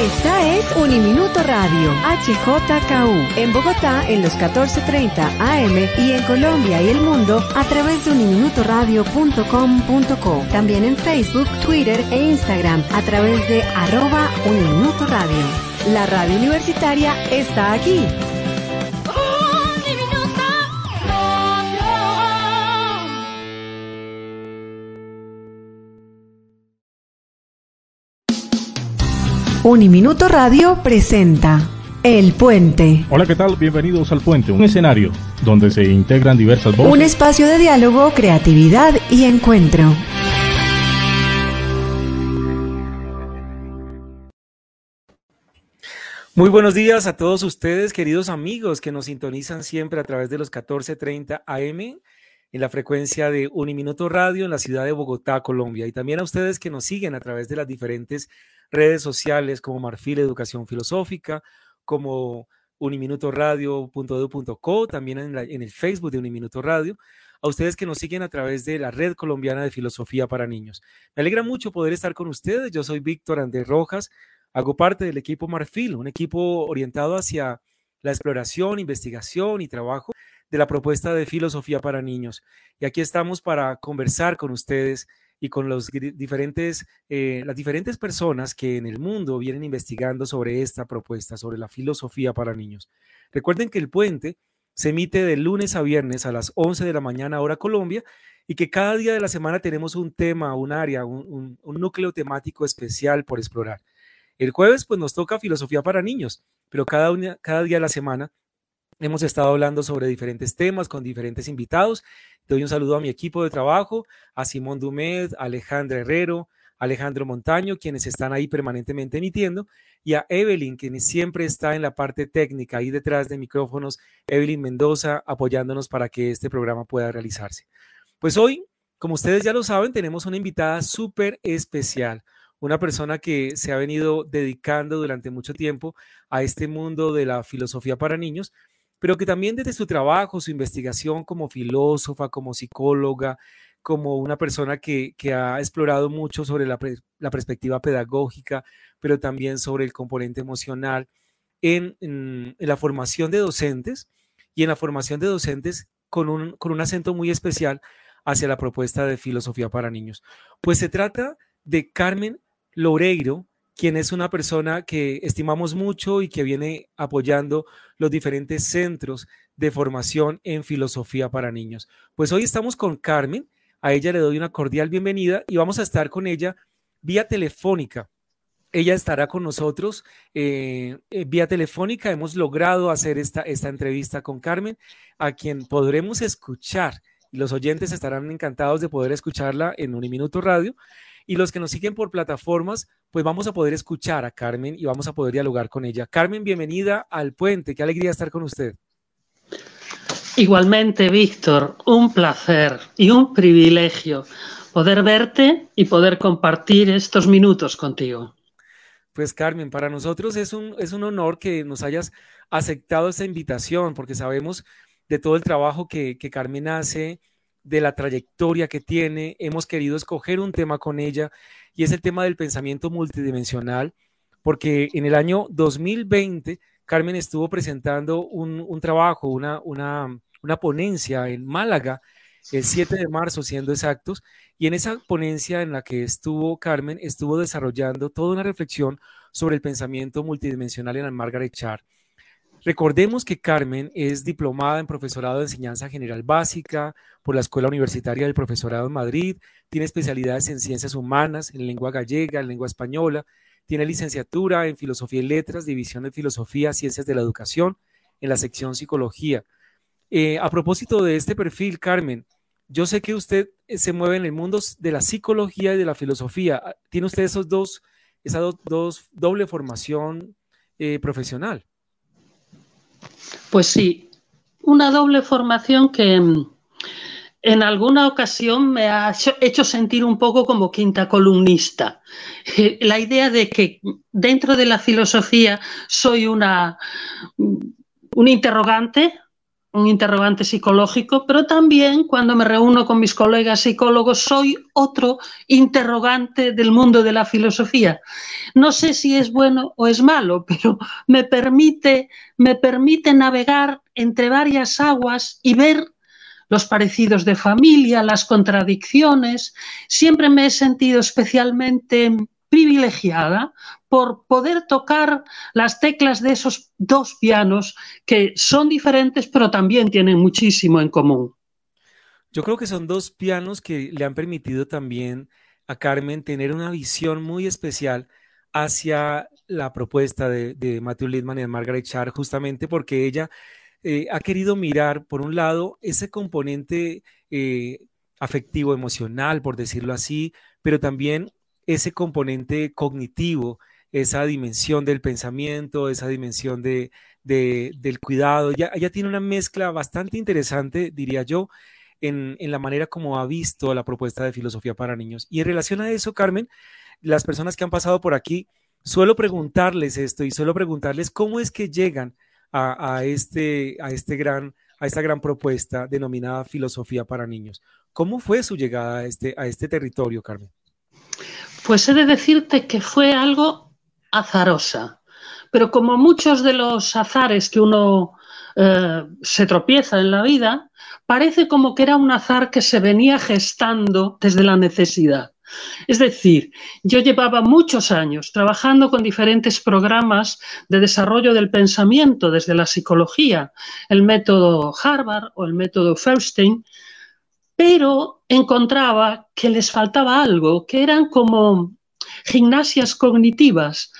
Esta es Uniminuto Radio, HJKU, en Bogotá en los 14:30 AM y en Colombia y el mundo a través de uniminutoradio.com.co. También en Facebook, Twitter e Instagram a través de @Uniminutoradio. La radio universitaria está aquí. Uniminuto Radio presenta El Puente. Hola, ¿qué tal? Bienvenidos al Puente, un escenario donde se integran diversas voces. Un espacio de diálogo, creatividad y encuentro. Muy buenos días a todos ustedes, queridos amigos que nos sintonizan siempre a través de los 14:30 AM en la frecuencia de Uniminuto Radio en la ciudad de Bogotá, Colombia. Y también a ustedes que nos siguen a través de las diferentes redes sociales como Marfil Educación Filosófica, como uniminutoradio.edu.co, también en el Facebook de Uniminuto Radio. A ustedes que nos siguen a través de la Red Colombiana de Filosofía para Niños. Me alegra mucho poder estar con ustedes. Yo soy Víctor Andrés Rojas, hago parte del equipo Marfil, un equipo orientado hacia la exploración, investigación y trabajo de la propuesta de Filosofía para Niños. Y aquí estamos para conversar con ustedes y con las diferentes personas que en el mundo vienen investigando sobre esta propuesta, sobre la filosofía para niños. Recuerden que El Puente se emite de lunes a viernes a las 11 de la mañana hora Colombia y que cada día de la semana tenemos un tema, un área, un núcleo temático especial por explorar. El jueves pues nos toca filosofía para niños, pero cada día de la semana hemos estado hablando sobre diferentes temas con diferentes invitados. Doy un saludo a mi equipo de trabajo, a Simón Dumet, a Alejandra Herrero, a Alejandro Montaño, quienes están ahí permanentemente emitiendo, y a Evelyn, quien siempre está en la parte técnica, ahí detrás de micrófonos, Evelyn Mendoza, apoyándonos para que este programa pueda realizarse. Pues hoy, como ustedes ya lo saben, tenemos una invitada súper especial, una persona que se ha venido dedicando durante mucho tiempo a este mundo de la filosofía para niños, pero que también desde su trabajo, su investigación como filósofa, como psicóloga, como una persona que ha explorado mucho sobre la perspectiva pedagógica, pero también sobre el componente emocional en la formación de docentes y en la formación de docentes con un acento muy especial hacia la propuesta de filosofía para niños. Pues se trata de Carmen Loureiro, quien es una persona que estimamos mucho y que viene apoyando los diferentes centros de formación en filosofía para niños. Pues hoy estamos con Carmen, a ella le doy una cordial bienvenida y vamos a estar con ella vía telefónica. Ella estará con nosotros vía telefónica. Hemos logrado hacer esta entrevista con Carmen, a quien podremos escuchar y los oyentes estarán encantados de poder escucharla en Uniminuto Radio. Y los que nos siguen por plataformas, pues vamos a poder escuchar a Carmen y vamos a poder dialogar con ella. Carmen, bienvenida al Puente. Qué alegría estar con usted. Igualmente, Víctor, un placer y un privilegio poder verte y poder compartir estos minutos contigo. Pues Carmen, para nosotros es un honor que nos hayas aceptado esta invitación, porque sabemos de todo el trabajo que Carmen hace, de la trayectoria que tiene. Hemos querido escoger un tema con ella y es el tema del pensamiento multidimensional, porque en el año 2020 Carmen estuvo presentando un trabajo, una ponencia en Málaga, el 7 de marzo siendo exactos, y en esa ponencia en la que estuvo Carmen, estuvo desarrollando toda una reflexión sobre el pensamiento multidimensional en la Margaret Char. Recordemos que Carmen es diplomada en profesorado de enseñanza general básica por la Escuela Universitaria del Profesorado en Madrid, tiene especialidades en ciencias humanas, en lengua gallega, en lengua española, tiene licenciatura en filosofía y letras, división de filosofía, ciencias de la educación, en la sección psicología. A propósito de este perfil, Carmen, yo sé que usted se mueve en el mundo de la psicología y de la filosofía. ¿Tiene usted esa doble formación profesional? Pues sí, una doble formación que en alguna ocasión me ha hecho sentir un poco como quinta columnista. La idea de que dentro de la filosofía soy un interrogante, un interrogante psicológico, pero también cuando me reúno con mis colegas psicólogos soy otro interrogante del mundo de la filosofía. No sé si es bueno o es malo, pero me permite navegar entre varias aguas y ver los parecidos de familia, las contradicciones. Siempre me he sentido especialmente privilegiada por poder tocar las teclas de esos dos pianos que son diferentes pero también tienen muchísimo en común. Yo creo que son dos pianos que le han permitido también a Carmen tener una visión muy especial hacia la propuesta de Matthew Lipman y de Margaret Chan, justamente porque ella ha querido mirar, por un lado, ese componente afectivo, emocional, por decirlo así, pero también ese componente cognitivo, esa dimensión del pensamiento, esa dimensión del cuidado. Ella tiene una mezcla bastante interesante, diría yo, en la manera como ha visto la propuesta de filosofía para niños. Y en relación a eso, Carmen, las personas que han pasado por aquí, suelo preguntarles esto y suelo preguntarles cómo es que llegan a esta gran propuesta denominada filosofía para niños. ¿Cómo fue su llegada a este territorio, Carmen? Pues he de decirte que fue algo azarosa, pero como muchos de los azares que uno se tropieza en la vida, parece como que era un azar que se venía gestando desde la necesidad. Es decir, yo llevaba muchos años trabajando con diferentes programas de desarrollo del pensamiento desde la psicología, el método Harvard o el método Feuerstein, pero encontraba que les faltaba algo, que eran como gimnasias cognitivas,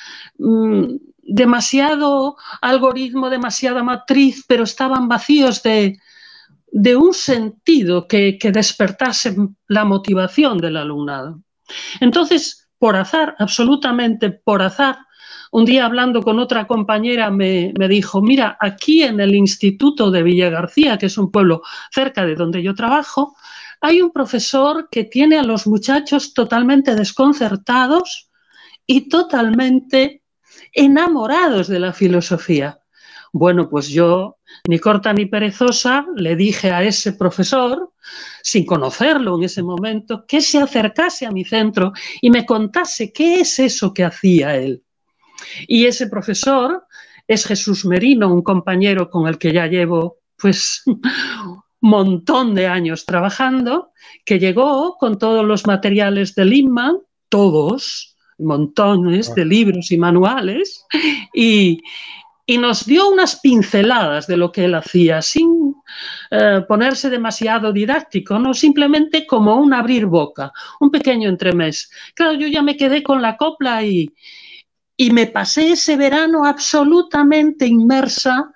demasiado algoritmo, demasiada matriz, pero estaban vacíos de un sentido que despertase la motivación del alumnado. Entonces, por azar, absolutamente por azar, un día hablando con otra compañera me dijo, mira, aquí en el Instituto de Villagarcía, que es un pueblo cerca de donde yo trabajo, hay un profesor que tiene a los muchachos totalmente desconcertados y totalmente enamorados de la filosofía. Bueno, pues yo, ni corta ni perezosa, le dije a ese profesor, sin conocerlo en ese momento, que se acercase a mi centro y me contase qué es eso que hacía él. Y ese profesor es Jesús Merino, un compañero con el que ya llevo pues un montón de años trabajando, que llegó con todos los materiales de Lipman, todos, montones de libros y manuales, y nos dio unas pinceladas de lo que él hacía, sin ponerse demasiado didáctico, no, simplemente como un abrir boca, un pequeño entremés. Claro, yo ya me quedé con la copla y me pasé ese verano absolutamente inmersa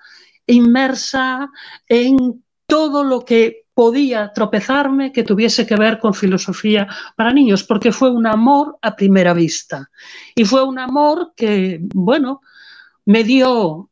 en todo lo que podía tropezarme que tuviese que ver con filosofía para niños, porque fue un amor a primera vista. Y fue un amor que, bueno, me dio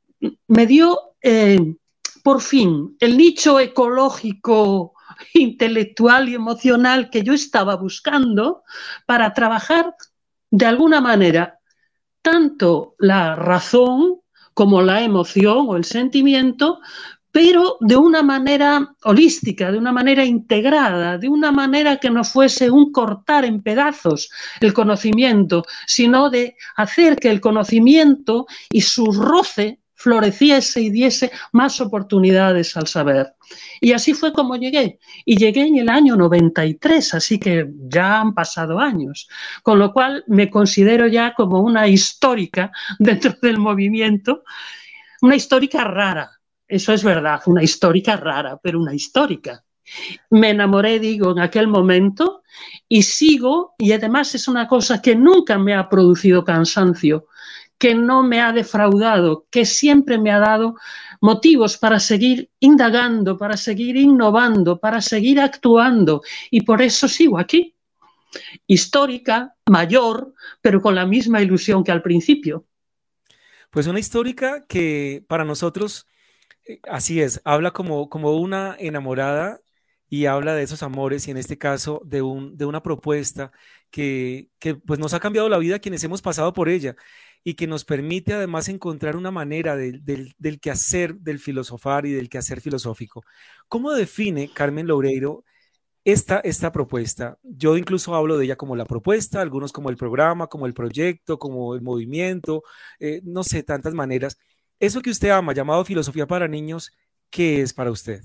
por fin el nicho ecológico, intelectual y emocional que yo estaba buscando para trabajar de alguna manera tanto la razón como la emoción o el sentimiento, pero de una manera holística, de una manera integrada, de una manera que no fuese un cortar en pedazos el conocimiento, sino de hacer que el conocimiento y su roce floreciese y diese más oportunidades al saber. Y así fue como llegué. Y llegué en el año 93, así que ya han pasado años. Con lo cual me considero ya como una histórica dentro del movimiento, una histórica rara. Eso es verdad, una histórica rara, pero una histórica. Me enamoré, digo, en aquel momento y sigo, y además es una cosa que nunca me ha producido cansancio, que no me ha defraudado, que siempre me ha dado motivos para seguir indagando, para seguir innovando, para seguir actuando, y por eso sigo aquí. Histórica, mayor, pero con la misma ilusión que al principio. Pues una histórica que para nosotros, así es, habla como una enamorada y habla de esos amores y en este caso de una propuesta que pues nos ha cambiado la vida a quienes hemos pasado por ella. y que nos permite además encontrar una manera del quehacer del filosofar y del quehacer filosófico. ¿Cómo define Carmen Loureiro esta propuesta? Yo incluso hablo de ella como la propuesta, algunos como el programa, como el proyecto, como el movimiento, no sé, tantas maneras. Eso que usted ama, llamado filosofía para niños, ¿qué es para usted?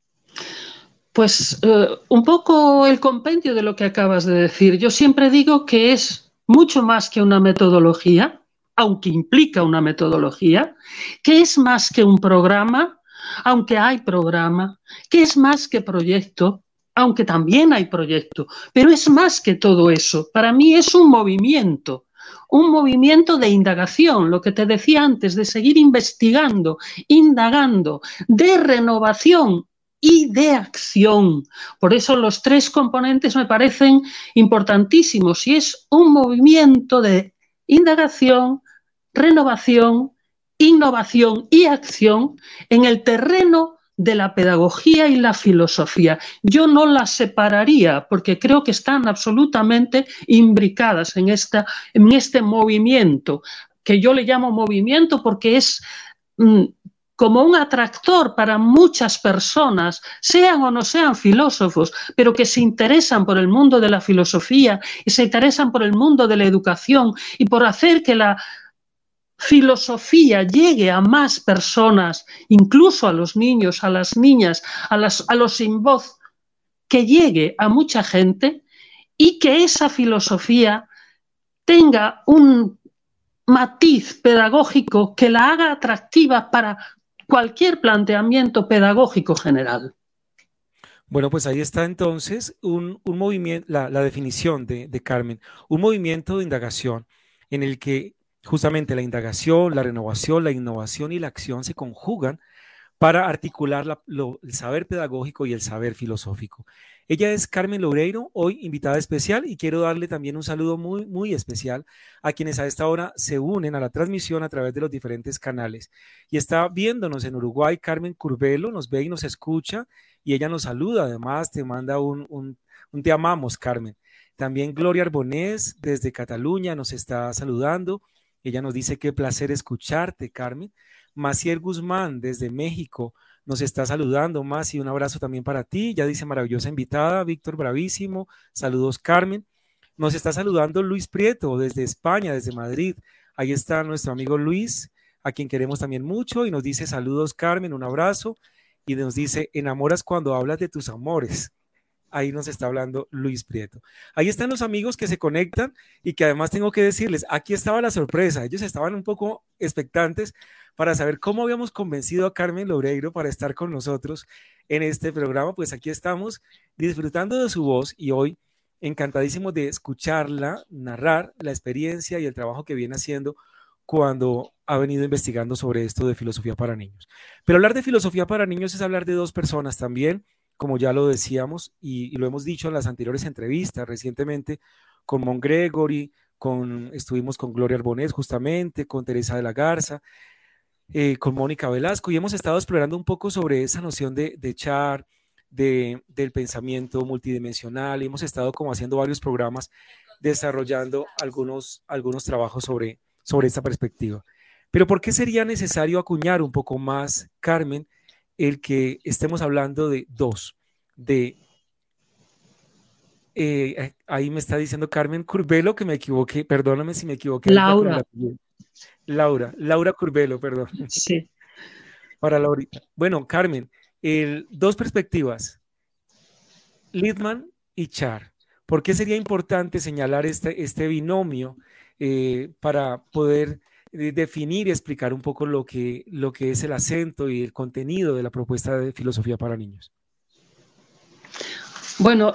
Pues un poco el compendio de lo que acabas de decir. Yo siempre digo que es mucho más que una metodología, aunque implica una metodología, que es más que un programa, aunque hay programa, que es más que proyecto, aunque también hay proyecto, pero es más que todo eso. Para mí es un movimiento de indagación, lo que te decía antes, de seguir investigando, indagando, de renovación y de acción. Por eso los tres componentes me parecen importantísimos y es un movimiento de indagación, renovación, innovación y acción en el terreno de la pedagogía y la filosofía. Yo no las separaría porque creo que están absolutamente imbricadas en este movimiento, que yo le llamo movimiento porque es como un atractor para muchas personas, sean o no sean filósofos, pero que se interesan por el mundo de la filosofía y se interesan por el mundo de la educación y por hacer que la filosofía llegue a más personas, incluso a los niños, a las niñas, a los sin voz, que llegue a mucha gente y que esa filosofía tenga un matiz pedagógico que la haga atractiva para cualquier planteamiento pedagógico general. Bueno, pues ahí está entonces un movimiento, la definición de Carmen, un movimiento de indagación en el que justamente la indagación, la renovación, la innovación y la acción se conjugan para articular el saber pedagógico y el saber filosófico. Ella es Carmen Loureiro, hoy invitada especial, y quiero darle también un saludo muy, muy especial a quienes a esta hora se unen a la transmisión a través de los diferentes canales. Y está viéndonos en Uruguay Carmen Curbelo, nos ve y nos escucha, y ella nos saluda, además te manda un te amamos, Carmen. También Gloria Arbonés desde Cataluña nos está saludando. Ella nos dice qué placer escucharte, Carmen. Maciel Guzmán desde México nos está saludando. Masi, un abrazo también para ti. Ya dice maravillosa invitada, Víctor bravísimo. Saludos, Carmen. Nos está saludando Luis Prieto desde España, desde Madrid. Ahí está nuestro amigo Luis, a quien queremos también mucho, y nos dice saludos, Carmen, un abrazo. Y nos dice, enamoras cuando hablas de tus amores. Ahí nos está hablando Luis Prieto. Ahí están los amigos que se conectan y que además tengo que decirles, aquí estaba la sorpresa. Ellos estaban un poco expectantes para saber cómo habíamos convencido a Carmen Loureiro para estar con nosotros en este programa. Pues aquí estamos disfrutando de su voz y hoy encantadísimos de escucharla, narrar la experiencia y el trabajo que viene haciendo cuando ha venido investigando sobre esto de filosofía para niños. Pero hablar de filosofía para niños es hablar de dos personas también, como ya lo decíamos y lo hemos dicho en las anteriores entrevistas, recientemente con Mon Gregory, estuvimos con Gloria Arbonés justamente, con Teresa de la Garza, con Mónica Velasco, y hemos estado explorando un poco sobre esa noción de Char, del pensamiento multidimensional, y hemos estado como haciendo varios programas desarrollando algunos trabajos sobre esta perspectiva. Pero ¿por qué sería necesario acuñar un poco más, Carmen, el que estemos hablando de dos? Ahí me está diciendo Carmen Curbelo que me equivoqué, perdóname si me equivoqué. Laura Curbelo, perdón. Sí. Para Laurita. Bueno, Carmen, dos perspectivas, Littman y Char. ¿Por qué sería importante señalar este binomio para poder definir y explicar un poco lo que es el acento y el contenido de la propuesta de filosofía para niños? Bueno,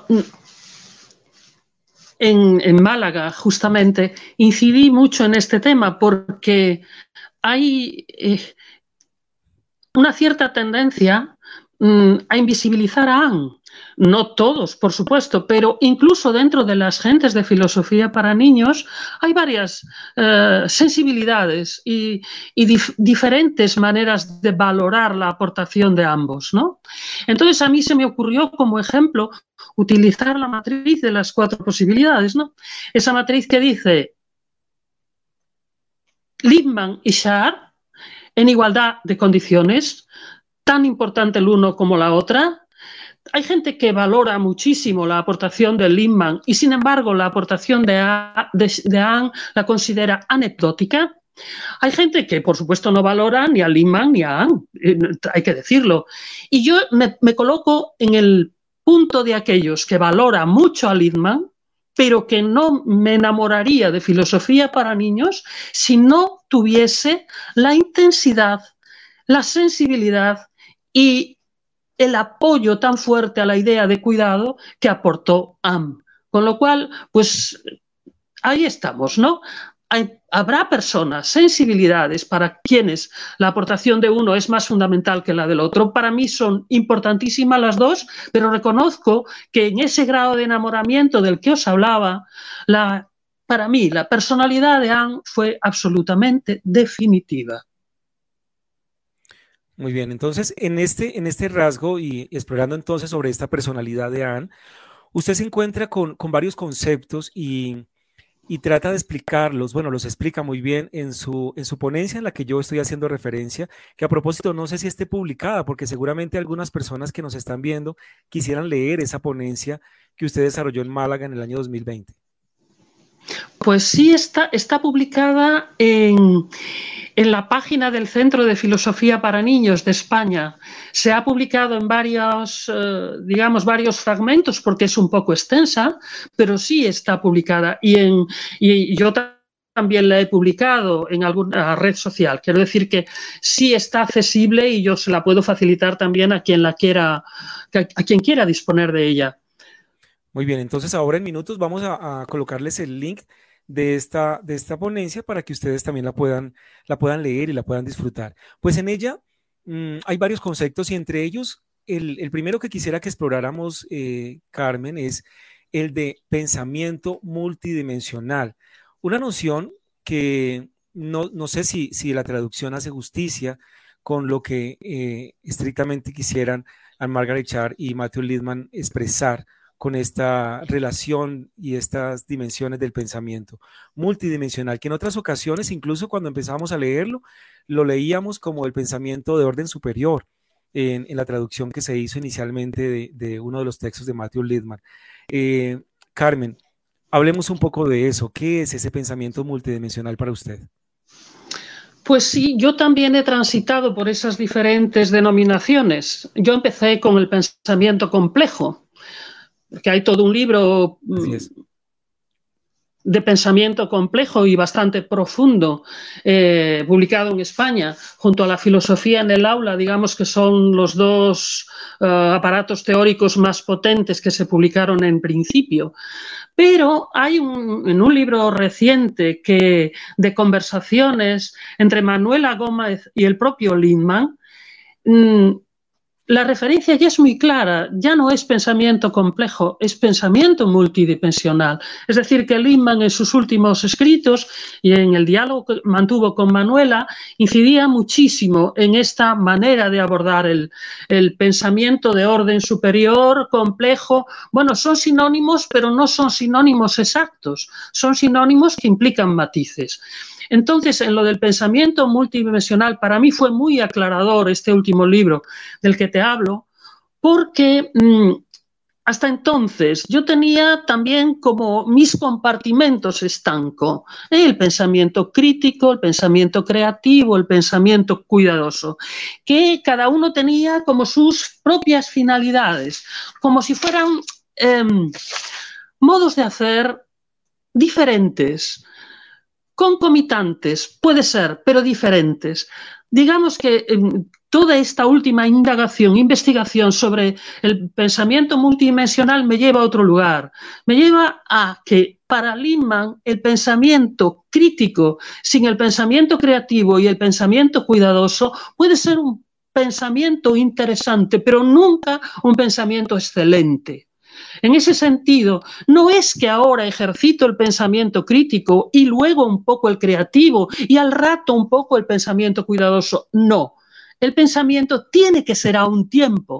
en Málaga justamente incidí mucho en este tema porque hay una cierta tendencia a invisibilizar a Anne. No todos, por supuesto, pero incluso dentro de las gentes de filosofía para niños hay varias sensibilidades y diferentes maneras de valorar la aportación de ambos, ¿no? Entonces a mí se me ocurrió como ejemplo utilizar la matriz de las 4 posibilidades, ¿no? Esa matriz que dice Lippmann y Shar en igualdad de condiciones, tan importante el uno como la otra. Hay gente que valora muchísimo la aportación de Lippmann y, sin embargo, la aportación de Anne la considera anecdótica. Hay gente que, por supuesto, no valora ni a Lippmann ni a Anne, hay que decirlo. Y yo me coloco en el punto de aquellos que valoran mucho a Lippmann, pero que no me enamoraría de filosofía para niños si no tuviese la intensidad, la sensibilidad y el apoyo tan fuerte a la idea de cuidado que aportó Anne. Con lo cual, pues ahí estamos, ¿no? Habrá personas, sensibilidades para quienes la aportación de uno es más fundamental que la del otro. Para mí son importantísimas las dos, pero reconozco que en ese grado de enamoramiento del que os hablaba, para mí la personalidad de Anne fue absolutamente definitiva. Muy bien, entonces en este rasgo y explorando entonces sobre esta personalidad de Anne, usted se encuentra con varios conceptos y trata de explicarlos, bueno, los explica muy bien en su ponencia en la que yo estoy haciendo referencia, que a propósito no sé si esté publicada, porque seguramente algunas personas que nos están viendo quisieran leer esa ponencia que usted desarrolló en Málaga en el año 2020. Pues sí, está publicada en la página del Centro de Filosofía para Niños de España. Se ha publicado en varios fragmentos porque es un poco extensa, pero sí está publicada. Y yo también la he publicado en alguna red social. Quiero decir que sí está accesible y yo se la puedo facilitar también a quien quiera disponer de ella. Muy bien, entonces ahora en minutos vamos a colocarles el link de esta ponencia para que ustedes también la puedan leer y la puedan disfrutar. Pues en ella hay varios conceptos y entre ellos el primero que quisiera que exploráramos, Carmen, es el de pensamiento multidimensional. Una noción que no sé si la traducción hace justicia con lo que estrictamente quisieran Anne-Margaret Char y Matthew Lipman expresar con esta relación y estas dimensiones del pensamiento multidimensional, que en otras ocasiones, incluso cuando empezamos a leerlo, lo leíamos como el pensamiento de orden superior en la traducción que se hizo inicialmente de uno de los textos de Matthew Lipman. Carmen, hablemos un poco de eso. ¿Qué es ese pensamiento multidimensional para usted? Pues sí, yo también he transitado por esas diferentes denominaciones. Yo empecé con el pensamiento complejo, porque hay todo un libro de pensamiento complejo y bastante profundo, publicado en España, junto a la filosofía en el aula, digamos que son los dos aparatos teóricos más potentes que se publicaron en principio. Pero hay en un libro reciente de conversaciones entre Manuela Gómez y el propio Lipman, la referencia ya es muy clara, ya no es pensamiento complejo, es pensamiento multidimensional. Es decir, que Lipman en sus últimos escritos y en el diálogo que mantuvo con Manuela incidía muchísimo en esta manera de abordar el pensamiento de orden superior, complejo. Bueno, son sinónimos, pero no son sinónimos exactos, son sinónimos que implican matices. Entonces, en lo del pensamiento multidimensional, para mí fue muy aclarador este último libro del que te hablo, porque hasta entonces yo tenía también como mis compartimentos estanco, el pensamiento crítico, el pensamiento creativo, el pensamiento cuidadoso, que cada uno tenía como sus propias finalidades, como si fueran modos de hacer diferentes, concomitantes, puede ser, pero diferentes. Digamos que toda esta última investigación sobre el pensamiento multidimensional me lleva a otro lugar. Me lleva a que para Lipman el pensamiento crítico sin el pensamiento creativo y el pensamiento cuidadoso puede ser un pensamiento interesante, pero nunca un pensamiento excelente. En ese sentido, no es que ahora ejercito el pensamiento crítico y luego un poco el creativo y al rato un poco el pensamiento cuidadoso. No, el pensamiento tiene que ser a un tiempo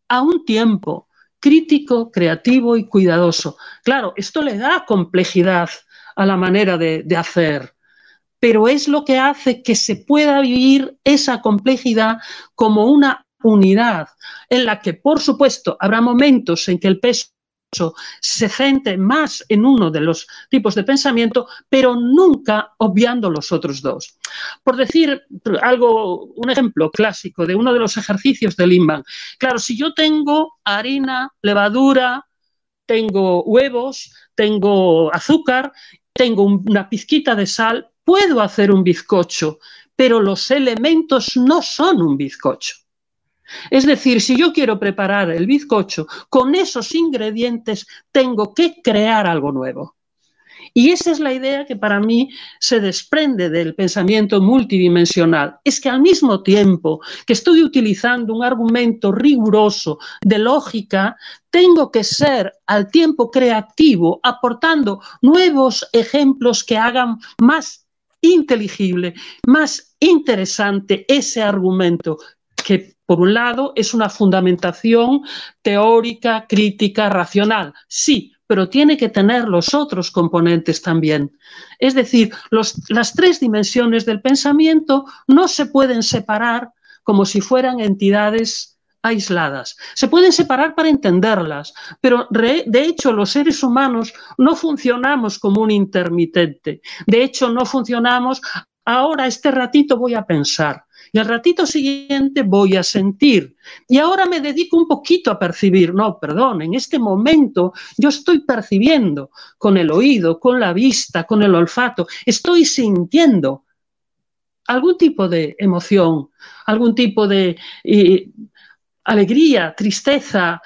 crítico, creativo y cuidadoso. Claro, esto le da complejidad a la manera de hacer. pero es lo que hace que se pueda vivir esa complejidad como una unidad, en la que, por supuesto, habrá momentos en que el peso se centre más en uno de los tipos de pensamiento, pero nunca obviando los otros dos. Por decir algo, un ejemplo clásico de uno de los ejercicios de Lindemann. Claro, si yo tengo harina, levadura, tengo huevos, tengo azúcar, tengo una pizquita de sal, puedo hacer un bizcocho, pero los elementos no son un bizcocho. Es decir, si yo quiero preparar el bizcocho, con esos ingredientes tengo que crear algo nuevo. Y esa es la idea que para mí se desprende del pensamiento multidimensional. Es que al mismo tiempo que estoy utilizando un argumento riguroso de lógica, tengo que ser al tiempo creativo, aportando nuevos ejemplos que hagan más inteligible, más interesante ese argumento, que por un lado es una fundamentación teórica, crítica, racional, sí, pero tiene que tener los otros componentes también. Es decir, las tres dimensiones del pensamiento no se pueden separar como si fueran entidades aisladas. Se pueden separar para entenderlas, pero de hecho los seres humanos no funcionamos como un intermitente. De hecho no funcionamos, ahora este ratito voy a pensar, y al ratito siguiente voy a sentir. Y ahora me dedico un poquito a percibir. No, perdón, en este momento yo estoy percibiendo con el oído, con la vista, con el olfato. Estoy sintiendo algún tipo de emoción, algún tipo de alegría, tristeza,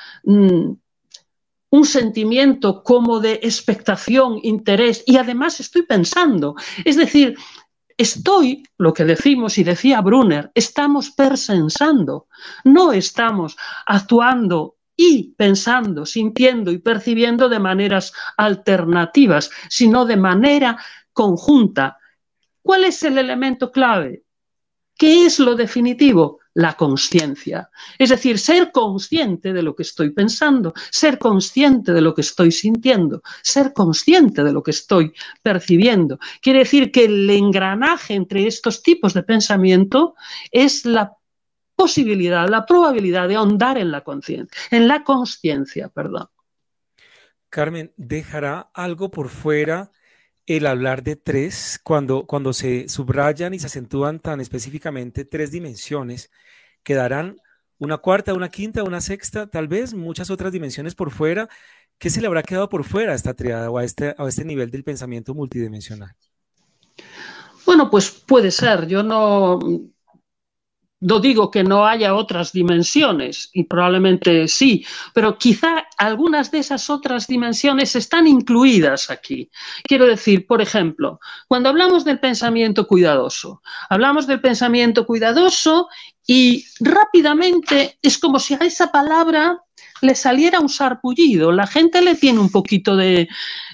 un sentimiento como de expectación, interés, y además estoy pensando. Es decir, estoy, lo que decimos y decía Brunner, estamos persensando, no estamos actuando y pensando, sintiendo y percibiendo de maneras alternativas, sino de manera conjunta. ¿Cuál es el elemento clave? ¿Qué es lo definitivo? La consciencia. Es decir, ser consciente de lo que estoy pensando, ser consciente de lo que estoy sintiendo, ser consciente de lo que estoy percibiendo. Quiere decir que el engranaje entre estos tipos de pensamiento es la posibilidad, la probabilidad de ahondar en la consciencia, perdón. Carmen, ¿dejará algo por fuera el hablar de tres cuando se subrayan y se acentúan tan específicamente tres dimensiones? ¿Quedarán una cuarta, una quinta, una sexta, tal vez muchas otras dimensiones por fuera? ¿Qué se le habrá quedado por fuera a esta triada o a este nivel del pensamiento multidimensional? Bueno, pues puede ser. Yo no digo que no haya otras dimensiones, y probablemente sí, pero quizá algunas de esas otras dimensiones están incluidas aquí. Quiero decir, por ejemplo, cuando hablamos del pensamiento cuidadoso y rápidamente es como si a esa palabra le saliera un sarpullido. La gente le tiene un poquito de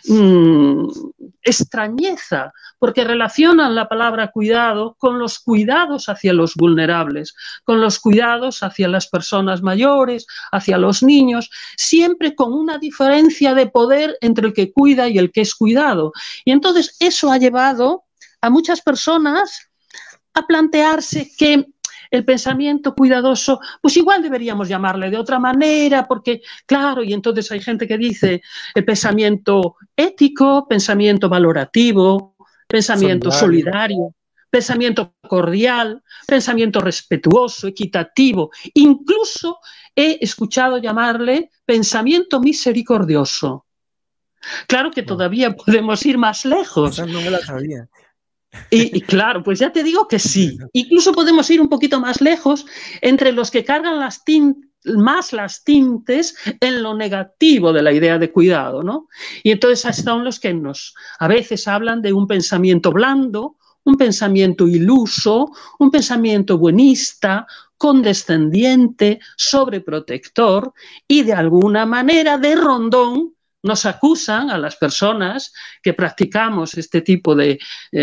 extrañeza, porque relacionan la palabra cuidado con los cuidados hacia los vulnerables, con los cuidados hacia las personas mayores, hacia los niños, siempre con una diferencia de poder entre el que cuida y el que es cuidado. Y entonces eso ha llevado a muchas personas a plantearse que el pensamiento cuidadoso, pues igual deberíamos llamarle de otra manera, porque claro, y entonces hay gente que dice el pensamiento ético, pensamiento valorativo, pensamiento solidario, pensamiento cordial, pensamiento respetuoso, equitativo. Incluso he escuchado llamarle pensamiento misericordioso. Claro que todavía podemos ir más lejos. Esa no me la sabía. Y claro, pues ya te digo que sí. Incluso podemos ir un poquito más lejos entre los que cargan las tintes en lo negativo de la idea de cuidado, ¿no? Y entonces son los que a veces hablan de un pensamiento blando, un pensamiento iluso, un pensamiento buenista, condescendiente, sobreprotector, y de alguna manera de rondón nos acusan a las personas que practicamos este tipo de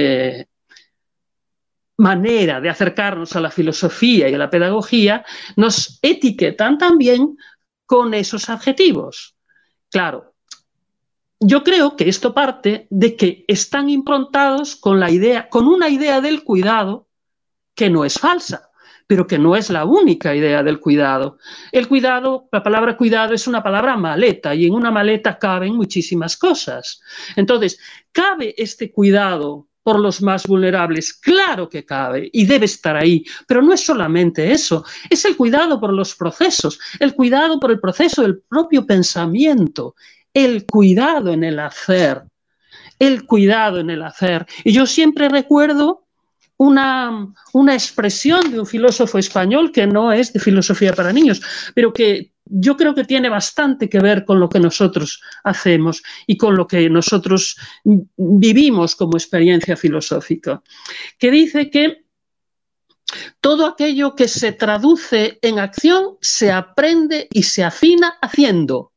manera de acercarnos a la filosofía y a la pedagogía, nos etiquetan también con esos adjetivos. Claro, yo creo que esto parte de que están improntados con una idea del cuidado que no es falsa, pero que no es la única idea del cuidado. El cuidado, la palabra cuidado es una palabra maleta, y en una maleta caben muchísimas cosas. Entonces, ¿cabe este cuidado por los más vulnerables? Claro que cabe y debe estar ahí, pero no es solamente eso, es el cuidado por los procesos, el cuidado por el proceso del propio pensamiento, el cuidado en el hacer, el cuidado en el hacer. Y yo siempre recuerdo una expresión de un filósofo español que no es de filosofía para niños, pero que yo creo que tiene bastante que ver con lo que nosotros hacemos y con lo que nosotros vivimos como experiencia filosófica, que dice que todo aquello que se traduce en acción se aprende y se afina haciendo.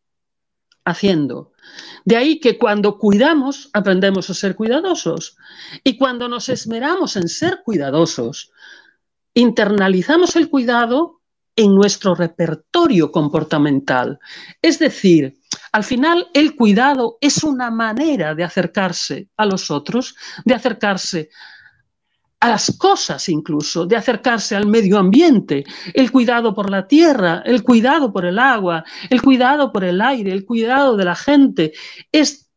De ahí que cuando cuidamos, aprendemos a ser cuidadosos. Y cuando nos esmeramos en ser cuidadosos, internalizamos el cuidado en nuestro repertorio comportamental. Es decir, al final el cuidado es una manera de acercarse a los otros, de acercarse a las cosas incluso, de acercarse al medio ambiente, el cuidado por la tierra, el cuidado por el agua, el cuidado por el aire, el cuidado de la gente, es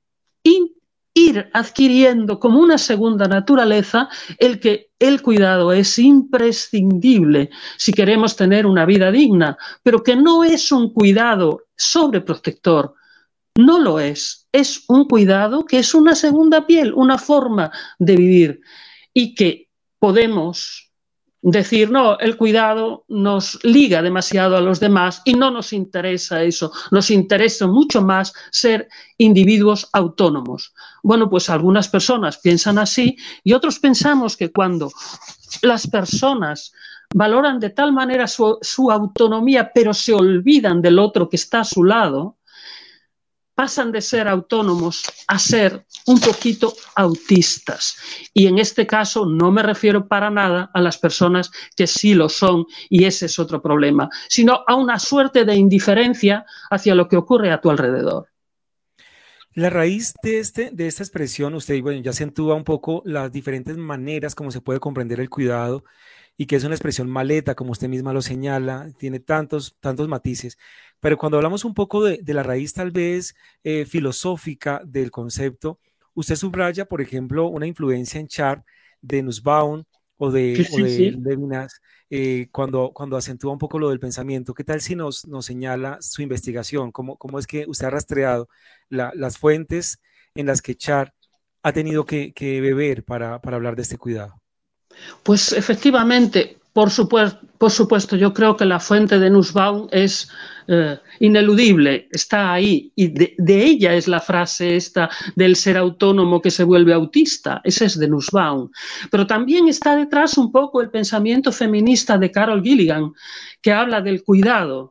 ir adquiriendo como una segunda naturaleza el que el cuidado es imprescindible si queremos tener una vida digna, pero que no es un cuidado sobreprotector, no lo es un cuidado que es una segunda piel, una forma de vivir y que podemos decir, no, el cuidado nos liga demasiado a los demás y no nos interesa eso, nos interesa mucho más ser individuos autónomos. Bueno, pues algunas personas piensan así y otros pensamos que cuando las personas valoran de tal manera su autonomía, pero se olvidan del otro que está a su lado, pasan de ser autónomos a ser un poquito autistas. Y en este caso no me refiero para nada a las personas que sí lo son, y ese es otro problema, sino a una suerte de indiferencia hacia lo que ocurre a tu alrededor. La raíz de esta expresión, usted ya acentúa un poco las diferentes maneras como se puede comprender el cuidado y que es una expresión maleta, como usted misma lo señala, tiene tantos matices. Pero cuando hablamos un poco de la raíz tal vez filosófica del concepto, usted subraya, por ejemplo, una influencia en Charp de Nussbaum o de Levinas, cuando acentúa un poco lo del pensamiento. ¿Qué tal si nos señala su investigación? ¿Cómo es que usted ha rastreado las fuentes en las que Charp ha tenido que beber para hablar de este cuidado? Pues efectivamente, por supuesto, yo creo que la fuente de Nussbaum es ineludible, está ahí, y de ella es la frase esta del ser autónomo que se vuelve autista, ese es de Nussbaum. Pero también está detrás un poco el pensamiento feminista de Carol Gilligan, que habla del cuidado.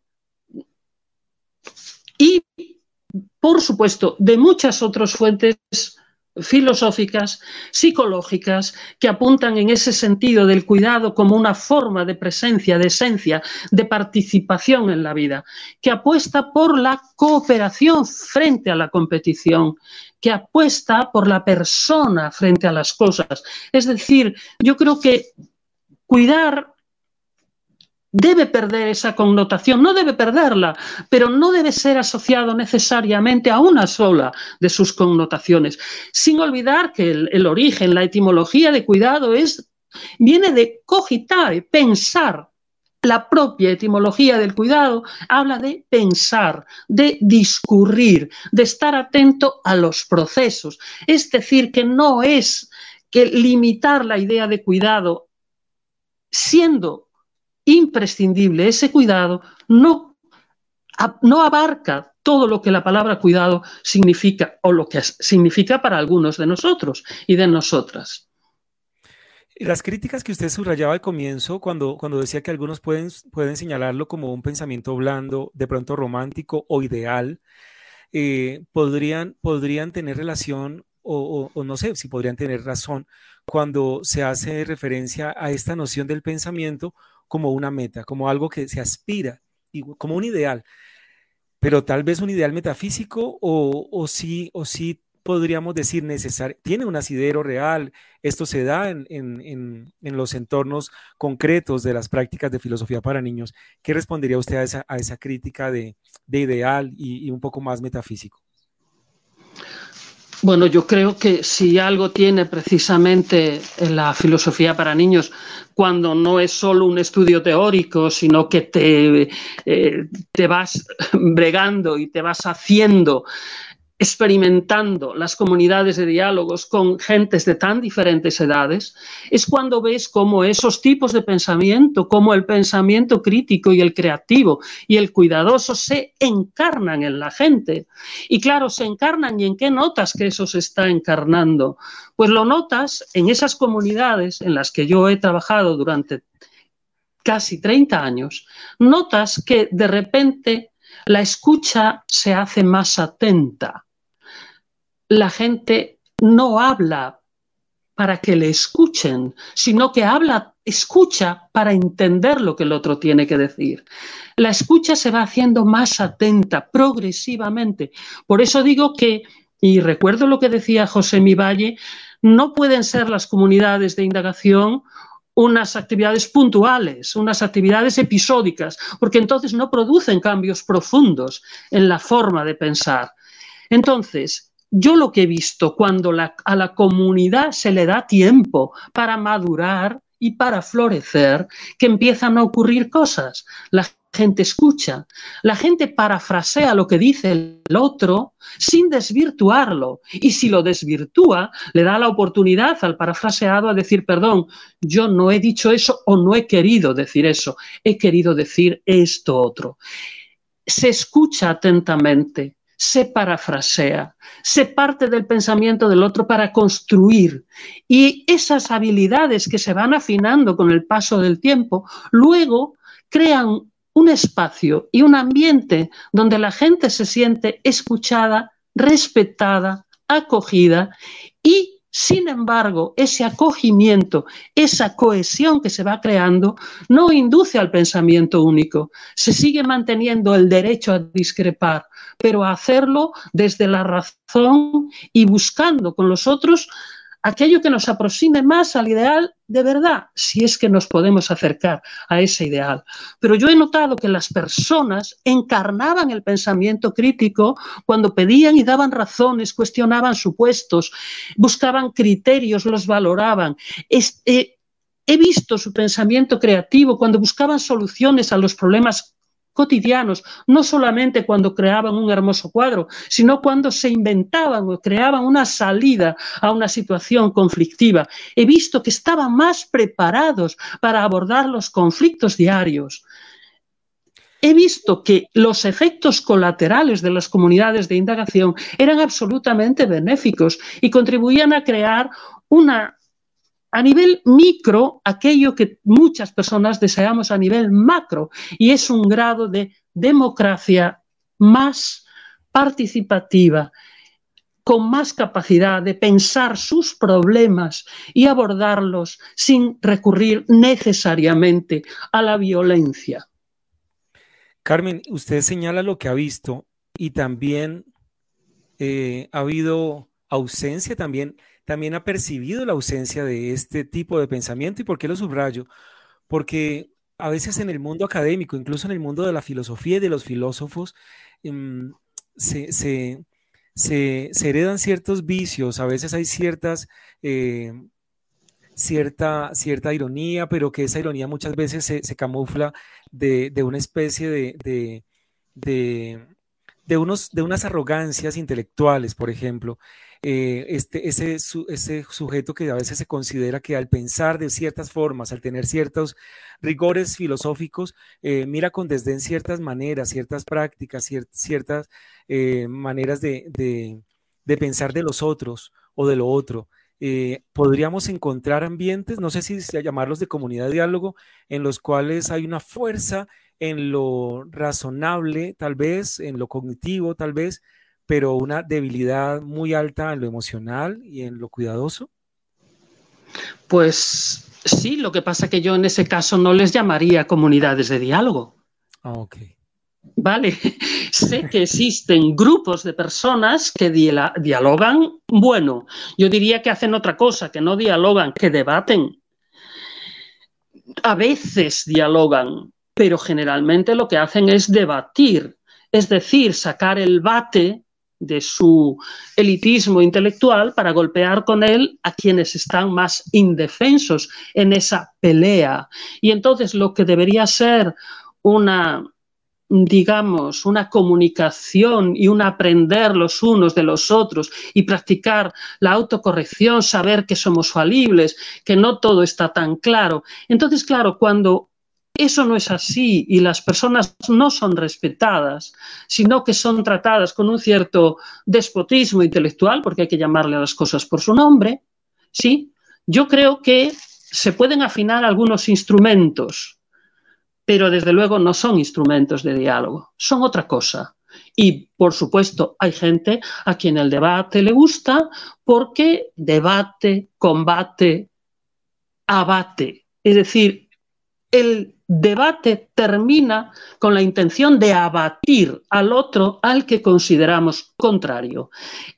Y, por supuesto, de muchas otras fuentes filosóficas, psicológicas, que apuntan en ese sentido del cuidado como una forma de presencia, de esencia, de participación en la vida, que apuesta por la cooperación frente a la competición, que apuesta por la persona frente a las cosas. Es decir, yo creo que cuidar debe perder esa connotación, no debe perderla, pero no debe ser asociado necesariamente a una sola de sus connotaciones, sin olvidar que el origen, la etimología de cuidado viene de cogitare, pensar. La propia etimología del cuidado habla de pensar, de discurrir, de estar atento a los procesos. Es decir, que no es que limitar la idea de cuidado siendo imprescindible ese cuidado, no abarca todo lo que la palabra cuidado significa o lo que significa para algunos de nosotros y de nosotras. Las críticas que usted subrayaba al comienzo, cuando decía que algunos pueden señalarlo como un pensamiento blando, de pronto romántico o ideal, podrían tener relación o no sé si podrían tener razón cuando se hace referencia a esta noción del pensamiento como una meta, como algo que se aspira, como un ideal. pero tal vez un ideal metafísico o sí podríamos decir necesario, tiene un asidero real, esto se da en los entornos concretos de las prácticas de filosofía para niños. ¿Qué respondería usted a esa crítica de ideal y un poco más metafísico? Bueno, yo creo que si algo tiene precisamente la filosofía para niños, cuando no es solo un estudio teórico, sino que te vas bregando y te vas haciendo, experimentando las comunidades de diálogos con gentes de tan diferentes edades, es cuando ves cómo esos tipos de pensamiento, como el pensamiento crítico y el creativo y el cuidadoso, se encarnan en la gente. Y claro, se encarnan, ¿y en qué notas que eso se está encarnando? Pues lo notas en esas comunidades en las que yo he trabajado durante casi 30 años, notas que de repente la escucha se hace más atenta. La gente no habla para que le escuchen, sino que escucha para entender lo que el otro tiene que decir. La escucha se va haciendo más atenta progresivamente. Por eso digo que, y recuerdo lo que decía José Mivalle, no pueden ser las comunidades de indagación unas actividades puntuales, unas actividades episódicas, porque entonces no producen cambios profundos en la forma de pensar. Entonces, yo lo que he visto cuando a la comunidad se le da tiempo para madurar y para florecer, que empiezan a ocurrir cosas. La gente escucha, la gente parafrasea lo que dice el otro sin desvirtuarlo. Y si lo desvirtúa, le da la oportunidad al parafraseado a decir, perdón, yo no he dicho eso o no he querido decir eso, he querido decir esto otro. Se escucha atentamente, se parafrasea, se parte del pensamiento del otro para construir, y esas habilidades que se van afinando con el paso del tiempo luego crean un espacio y un ambiente donde la gente se siente escuchada, respetada, acogida, y sin embargo ese acogimiento, esa cohesión que se va creando no induce al pensamiento único, se sigue manteniendo el derecho a discrepar, pero a hacerlo desde la razón y buscando con los otros aquello que nos aproxime más al ideal de verdad, si es que nos podemos acercar a ese ideal. Pero yo he notado que las personas encarnaban el pensamiento crítico cuando pedían y daban razones, cuestionaban supuestos, buscaban criterios, los valoraban. He visto su pensamiento creativo cuando buscaban soluciones a los problemas cotidianos, no solamente cuando creaban un hermoso cuadro, sino cuando se inventaban o creaban una salida a una situación conflictiva. He visto que estaban más preparados para abordar los conflictos diarios. He visto que los efectos colaterales de las comunidades de indagación eran absolutamente benéficos y contribuían a crear a nivel micro, aquello que muchas personas deseamos a nivel macro, y es un grado de democracia más participativa, con más capacidad de pensar sus problemas y abordarlos sin recurrir necesariamente a la violencia. Carmen, usted señala lo que ha visto y también ha habido ausencia, también ha percibido la ausencia de este tipo de pensamiento. ¿Y por qué lo subrayo? Porque a veces en el mundo académico, incluso en el mundo de la filosofía y de los filósofos, se heredan ciertos vicios, a veces hay cierta ironía, pero que esa ironía muchas veces se camufla de una especie de unas arrogancias intelectuales, por ejemplo. Ese sujeto que a veces se considera que al pensar de ciertas formas, al tener ciertos rigores filosóficos, mira con desdén ciertas maneras, ciertas prácticas, ciertas maneras de pensar de los otros o de lo otro. Podríamos encontrar ambientes, no sé si llamarlos de comunidad de diálogo, en los cuales hay una fuerza en lo razonable, tal vez, en lo cognitivo, tal vez, pero una debilidad muy alta en lo emocional y en lo cuidadoso. Pues sí, lo que pasa es que yo en ese caso no les llamaría comunidades de diálogo. Ah, ok. ¿vale? Sé que existen grupos de personas que dialogan, bueno, yo diría que hacen otra cosa, que no dialogan, que debaten. A veces dialogan, pero generalmente lo que hacen es debatir, es decir, sacar el bate de su elitismo intelectual para golpear con él a quienes están más indefensos en esa pelea. Y entonces lo que debería ser una, digamos, una comunicación y un aprender los unos de los otros y practicar la autocorrección, saber que somos falibles, que no todo está tan claro. Entonces, claro, cuando eso no es así y las personas no son respetadas, sino que son tratadas con un cierto despotismo intelectual, porque hay que llamarle a las cosas por su nombre, ¿sí? Yo creo que se pueden afinar algunos instrumentos, pero desde luego no son instrumentos de diálogo, son otra cosa. Y, por supuesto, hay gente a quien el debate le gusta porque debate, combate, abate. Es decir, el debate termina con la intención de abatir al otro al que consideramos contrario.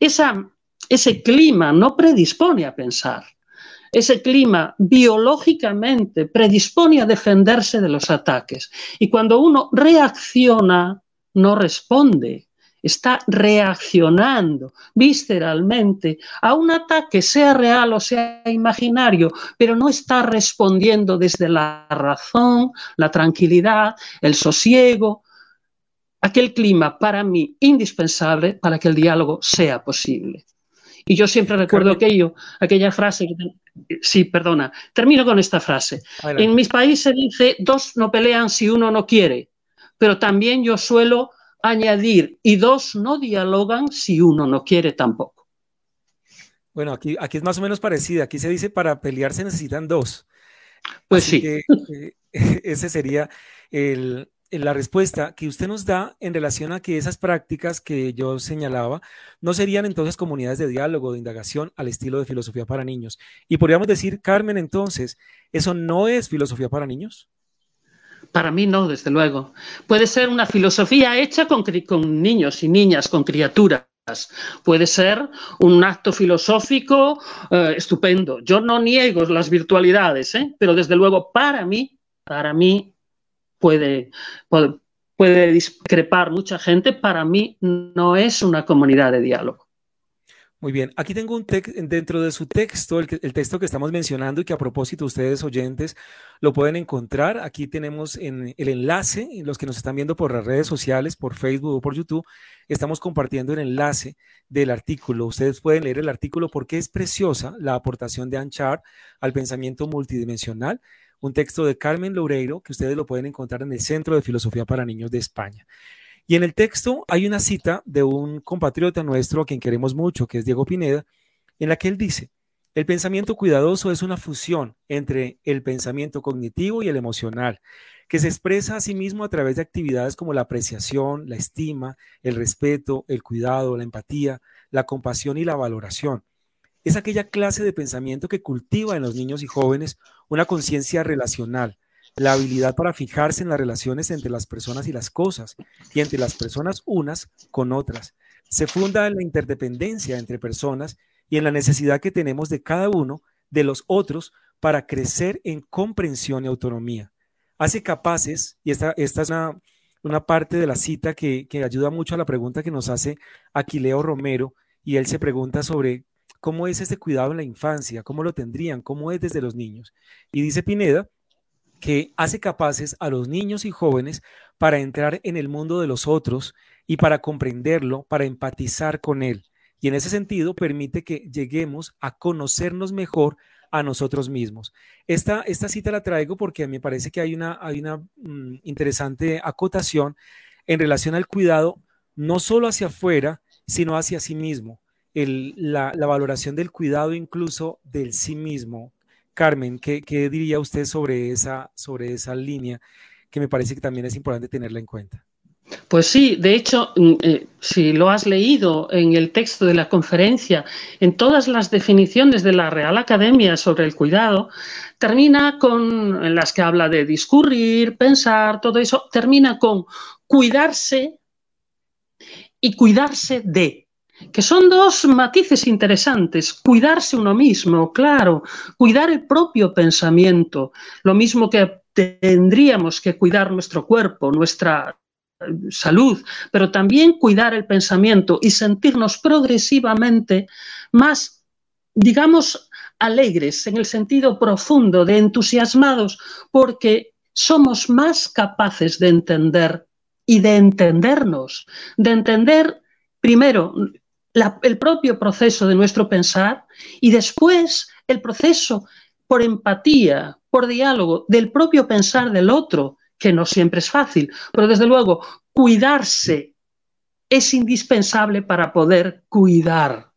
Ese clima no predispone a pensar. Ese clima biológicamente predispone a defenderse de los ataques. Y cuando uno reacciona, no responde. Está reaccionando visceralmente a un ataque, sea real o sea imaginario, pero no está respondiendo desde la razón, la tranquilidad, el sosiego, aquel clima para mí indispensable para que el diálogo sea posible. Y yo siempre recuerdo aquella frase, sí, perdona, termino con esta frase. Adelante. En mis países se dice, dos no pelean si uno no quiere, pero también yo suelo añadir, y dos no dialogan si uno no quiere tampoco. Bueno, aquí es más o menos parecida. Aquí se dice, para pelear se necesitan dos. Pues Así sí. que ese sería la respuesta que usted nos da en relación a que esas prácticas que yo señalaba no serían entonces comunidades de diálogo, de indagación al estilo de filosofía para niños. Y podríamos decir, Carmen, entonces, ¿eso no es filosofía para niños? Para mí no, desde luego. Puede ser una filosofía hecha con niños y niñas, con criaturas. Puede ser un acto filosófico estupendo. Yo no niego las virtualidades, pero desde luego para mí puede discrepar mucha gente, para mí no es una comunidad de diálogo. Muy bien, aquí tengo dentro de su texto, el texto que estamos mencionando y que a propósito ustedes oyentes lo pueden encontrar. Aquí tenemos en el enlace, los que nos están viendo por las redes sociales, por Facebook o por YouTube, estamos compartiendo el enlace del artículo. Ustedes pueden leer el artículo porque es preciosa la aportación de Anne Chart al pensamiento multidimensional, un texto de Carmen Loureiro que ustedes lo pueden encontrar en el Centro de Filosofía para Niños de España. Y en el texto hay una cita de un compatriota nuestro a quien queremos mucho, que es Diego Pineda, en la que él dice, el pensamiento cuidadoso es una fusión entre el pensamiento cognitivo y el emocional, que se expresa a sí mismo a través de actividades como la apreciación, la estima, el respeto, el cuidado, la empatía, la compasión y la valoración. Es aquella clase de pensamiento que cultiva en los niños y jóvenes una conciencia relacional, la habilidad para fijarse en las relaciones entre las personas y las cosas, y entre las personas unas con otras. Se funda en la interdependencia entre personas y en la necesidad que tenemos de cada uno de los otros para crecer en comprensión y autonomía. Hace capaces, y esta es una parte de la cita que ayuda mucho a la pregunta que nos hace Aquileo Romero, y él se pregunta sobre cómo es este cuidado en la infancia, cómo lo tendrían, cómo es desde los niños. Y dice Pineda, que hace capaces a los niños y jóvenes para entrar en el mundo de los otros y para comprenderlo, para empatizar con él. Y en ese sentido permite que lleguemos a conocernos mejor a nosotros mismos. Esta cita la traigo porque me parece que hay una interesante acotación en relación al cuidado, no solo hacia afuera, sino hacia sí mismo. La valoración del cuidado incluso del sí mismo. Carmen, ¿qué diría usted sobre esa línea que me parece que también es importante tenerla en cuenta? Pues sí, de hecho, si lo has leído en el texto de la conferencia, en todas las definiciones de la Real Academia sobre el cuidado, termina con, en las que habla de discurrir, pensar, todo eso, termina con cuidarse y cuidarse de, que son dos matices interesantes. Cuidarse uno mismo, claro, cuidar el propio pensamiento, lo mismo que tendríamos que cuidar nuestro cuerpo, nuestra salud, pero también cuidar el pensamiento y sentirnos progresivamente más, digamos, alegres en el sentido profundo de entusiasmados, porque somos más capaces de entender y de entendernos, de entender primero el propio proceso de nuestro pensar y después el proceso por empatía, por diálogo del propio pensar del otro, que no siempre es fácil, pero desde luego cuidarse es indispensable para poder cuidar.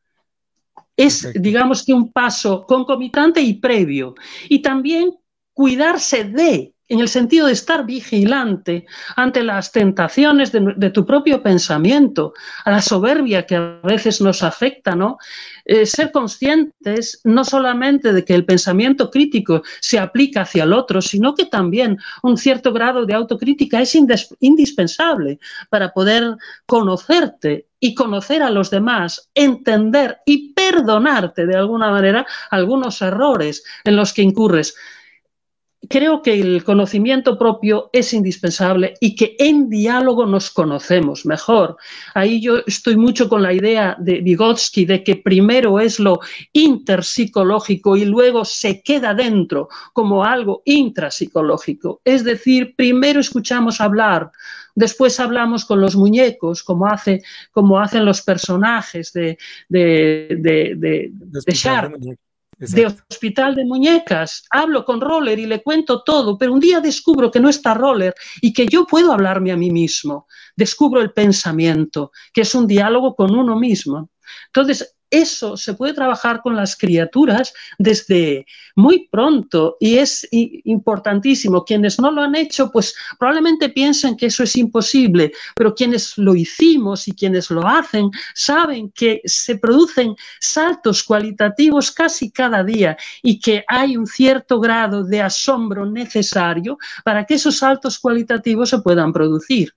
Es, Perfecto. digamos que un paso concomitante y previo. Y también cuidarse de, en el sentido de estar vigilante ante las tentaciones de tu propio pensamiento, a la soberbia que a veces nos afecta, ¿no? Ser conscientes no solamente de que el pensamiento crítico se aplica hacia el otro, sino que también un cierto grado de autocrítica es indispensable para poder conocerte y conocer a los demás, entender y perdonarte de alguna manera algunos errores en los que incurres. Creo que el conocimiento propio es indispensable y que en diálogo nos conocemos mejor. Ahí yo estoy mucho con la idea de Vygotsky de que primero es lo interpsicológico y luego se queda dentro como algo intrapsicológico. Es decir, primero escuchamos hablar, después hablamos con los muñecos, como hacen los personajes de Sharp. De Hospital de Muñecas, hablo con Roller y le cuento todo, pero un día descubro que no está Roller y que yo puedo hablarme a mí mismo. Descubro el pensamiento, que es un diálogo con uno mismo. Entonces, eso se puede trabajar con las criaturas desde muy pronto y es importantísimo. Quienes no lo han hecho, pues probablemente piensen que eso es imposible, pero quienes lo hicimos y quienes lo hacen saben que se producen saltos cualitativos casi cada día y que hay un cierto grado de asombro necesario para que esos saltos cualitativos se puedan producir.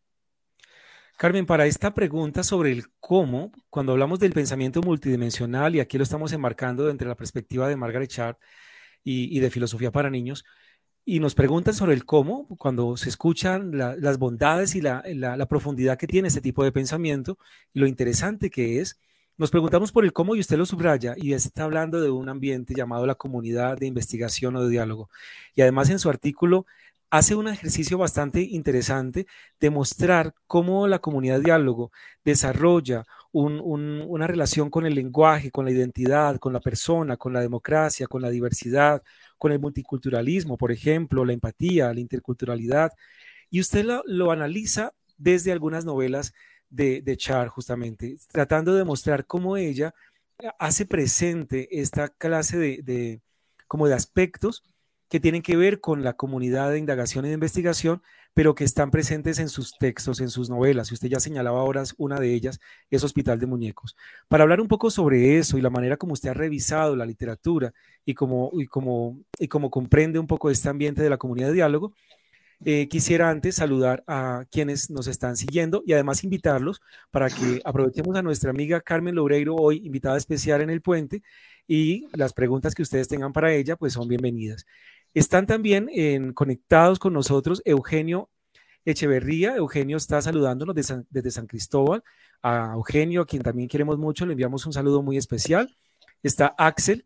Carmen, para esta pregunta sobre el cómo, cuando hablamos del pensamiento multidimensional, y aquí lo estamos enmarcando entre la perspectiva de Margaret Sharp y de filosofía para niños, y nos preguntan sobre el cómo, cuando se escuchan las bondades y la profundidad que tiene este tipo de pensamiento, y lo interesante que es, nos preguntamos por el cómo y usted lo subraya, y está hablando de un ambiente llamado la comunidad de investigación o de diálogo. Y además en su artículo hace un ejercicio bastante interesante de mostrar cómo la comunidad de diálogo desarrolla una relación con el lenguaje, con la identidad, con la persona, con la democracia, con la diversidad, con el multiculturalismo, por ejemplo, la empatía, la interculturalidad. Y usted lo analiza desde algunas novelas de Char, justamente, tratando de mostrar cómo ella hace presente esta clase como de aspectos que tienen que ver con la comunidad de indagación y de investigación, pero que están presentes en sus textos, en sus novelas. Y usted ya señalaba ahora una de ellas, es Hospital de Muñecos. Para hablar un poco sobre eso y la manera como usted ha revisado la literatura y cómo comprende un poco este ambiente de la comunidad de diálogo, quisiera antes saludar a quienes nos están siguiendo y además invitarlos para que aprovechemos a nuestra amiga Carmen Loureiro, hoy invitada especial en El Puente, y las preguntas que ustedes tengan para ella pues son bienvenidas. Están también conectados con nosotros Eugenio Echeverría. Eugenio está saludándonos desde San Cristóbal. A Eugenio, a quien también queremos mucho, le enviamos un saludo muy especial. Está Axel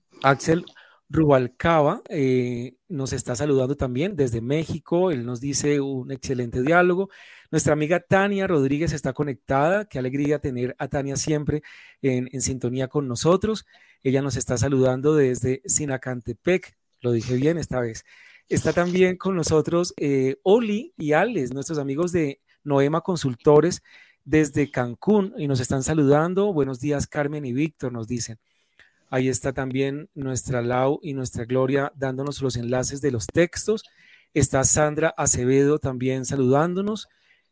Rubalcaba, nos está saludando también desde México. Él nos dice un excelente diálogo. Nuestra amiga Tania Rodríguez está conectada. Qué alegría tener a Tania siempre en sintonía con nosotros. Ella nos está saludando desde Sinacantepec. Lo dije bien esta vez. Está también con nosotros Oli y Alex, nuestros amigos de Noema Consultores desde Cancún, y nos están saludando. Buenos días, Carmen y Víctor, nos dicen. Ahí está también nuestra Lau y nuestra Gloria dándonos los enlaces de los textos. Está Sandra Acevedo también saludándonos.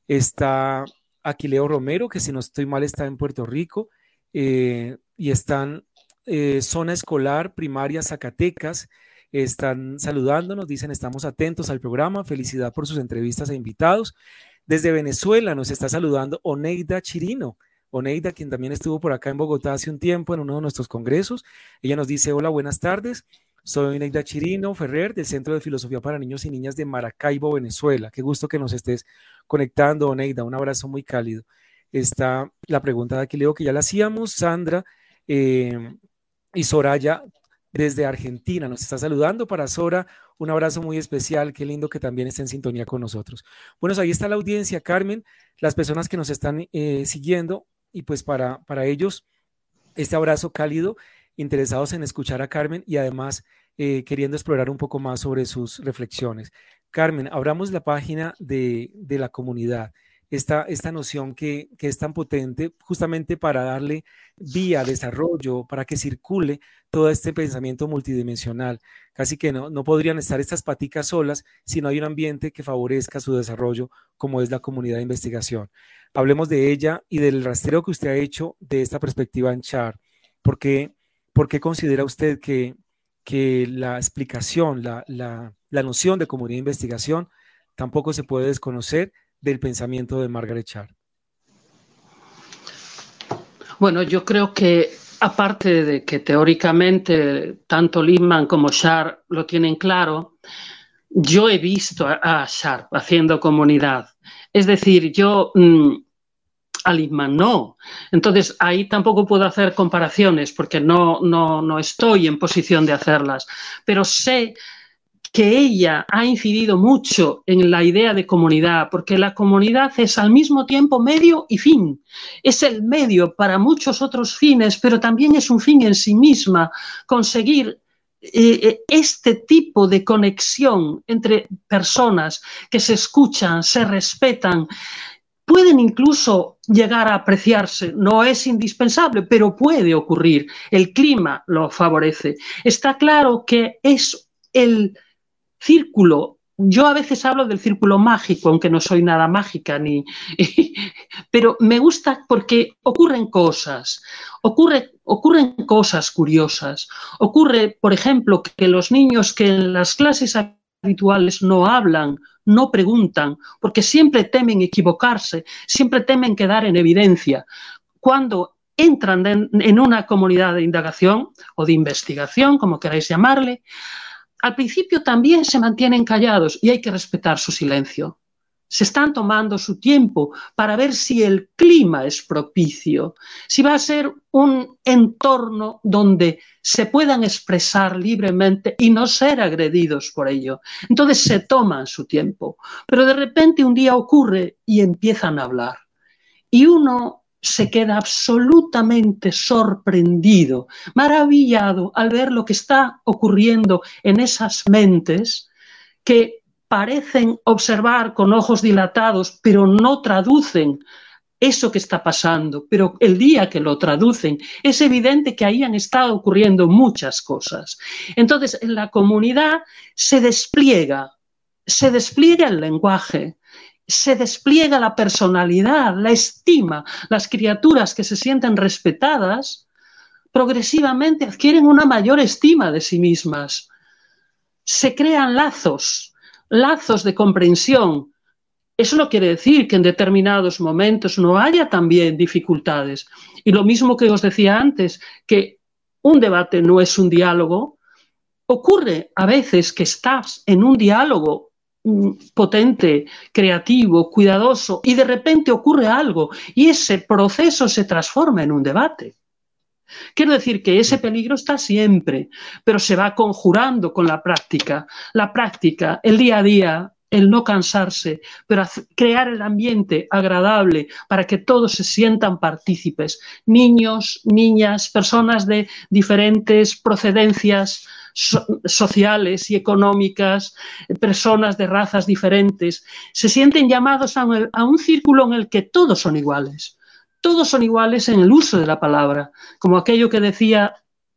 está Aquileo Romero, que si no estoy mal está en Puerto Rico, y están Zona Escolar Primaria Zacatecas, están saludándonos, dicen estamos atentos al programa, felicidad por sus entrevistas e invitados. Desde Venezuela nos está saludando Oneida Chirino. Oneida, quien también estuvo por acá en Bogotá hace un tiempo en uno de nuestros congresos. Ella nos dice, hola, buenas tardes. Soy Oneida Chirino Ferrer del Centro de Filosofía para Niños y Niñas de Maracaibo, Venezuela. Qué gusto que nos estés conectando, Oneida. Un abrazo muy cálido. Está la pregunta de Aquileo que ya la hacíamos. Sandra y Soraya desde Argentina nos está saludando. Para Sora, un abrazo muy especial. Qué lindo que también esté en sintonía con nosotros. Bueno, ahí está la audiencia, Carmen, las personas que nos están siguiendo. Y pues para ellos, este abrazo cálido, interesados en escuchar a Carmen y además queriendo explorar un poco más sobre sus reflexiones. Carmen, abramos la página de la comunidad, esta noción que es tan potente justamente para darle vía, desarrollo, para que circule todo este pensamiento multidimensional. Casi que no podrían estar estas paticas solas si no hay un ambiente que favorezca su desarrollo como es la comunidad de investigación. Hablemos de ella y del rastreo que usted ha hecho de esta perspectiva en CHAR. ¿Por qué considera usted que la explicación, la noción de comunidad de investigación tampoco se puede desconocer del pensamiento de Margaret CHAR? Bueno, yo creo que aparte de que teóricamente tanto Lippmann como CHAR lo tienen claro, yo he visto a CHAR haciendo comunidad. Es decir, yo a Lippmann no. Entonces ahí tampoco puedo hacer comparaciones porque no estoy en posición de hacerlas, pero sé que ella ha incidido mucho en la idea de comunidad, porque la comunidad es al mismo tiempo medio y fin. Es el medio para muchos otros fines, pero también es un fin en sí misma, conseguir este tipo de conexión entre personas que se escuchan, se respetan, pueden incluso llegar a apreciarse. No es indispensable, pero puede ocurrir. El clima lo favorece. Está claro que es el círculo. Yo a veces hablo del círculo mágico, aunque no soy nada mágica, pero me gusta porque ocurren cosas curiosas. Ocurre, por ejemplo, que los niños que en las clases habituales no hablan, no preguntan, porque siempre temen equivocarse, siempre temen quedar en evidencia. Cuando entran en una comunidad de indagación o de investigación, como queráis llamarle, al principio también se mantienen callados y hay que respetar su silencio. Se están tomando su tiempo para ver si el clima es propicio, si va a ser un entorno donde se puedan expresar libremente y no ser agredidos por ello. Entonces se toman su tiempo, pero de repente un día ocurre y empiezan a hablar. Y uno se queda absolutamente sorprendido, maravillado al ver lo que está ocurriendo en esas mentes que parecen observar con ojos dilatados, pero no traducen eso que está pasando. Pero el día que lo traducen, es evidente que ahí han estado ocurriendo muchas cosas. Entonces, en la comunidad se despliega el lenguaje, se despliega la personalidad, la estima. Las criaturas que se sienten respetadas progresivamente adquieren una mayor estima de sí mismas. Se crean lazos de comprensión. Eso no quiere decir que en determinados momentos no haya también dificultades. Y lo mismo que os decía antes, que un debate no es un diálogo, ocurre a veces que estás en un diálogo potente, creativo, cuidadoso, y de repente ocurre algo y ese proceso se transforma en un debate. Quiero decir que ese peligro está siempre, pero se va conjurando con la práctica, el día a día, el no cansarse, pero crear el ambiente agradable para que todos se sientan partícipes, niños, niñas, personas de diferentes procedencias sociales y económicas, personas de razas diferentes, se sienten llamados a un círculo en el que todos son iguales. Todos son iguales en el uso de la palabra, como aquello que decía